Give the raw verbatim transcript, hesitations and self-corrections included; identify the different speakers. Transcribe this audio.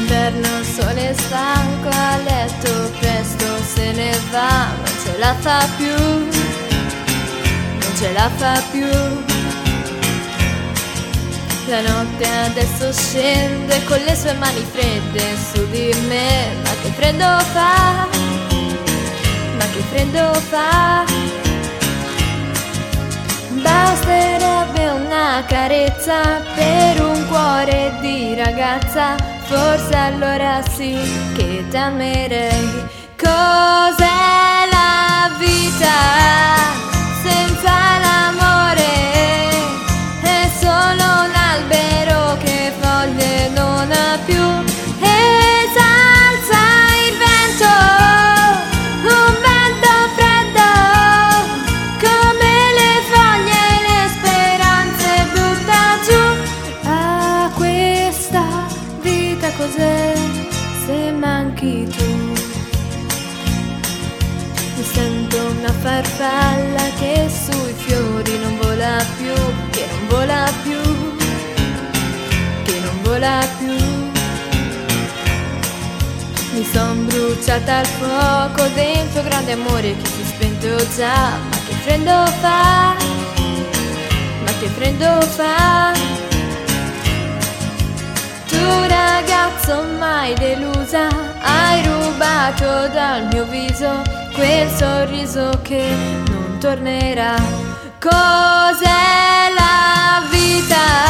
Speaker 1: d'inverno il sole è stanco, a letto presto se ne va, non ce la fa più, non ce la fa più. La notte adesso scende con le sue mani fredde su di me, ma che freddo fa, ma che freddo fa. Basterebbe una carezza per un cuore di ragazza, forse allora sì che t'amerei. Cos'è la vita senza l'amore? È solo un albero che foglie non ha più, e s'alza il vento, un vento freddo, come le foglie e le speranze butta giù. A questa vita cos'è se manchi tu? Mi sento una farfalla che sui fiori non vola più, che non vola più, che non vola più. Mi son bruciata al fuoco dentro grande amore che si è spento già, ma che freddo fa, ma che freddo fa. Tu ragazzo mai delusa, hai rubato dal mio viso quel sorriso che non tornerà. Cos'è la vita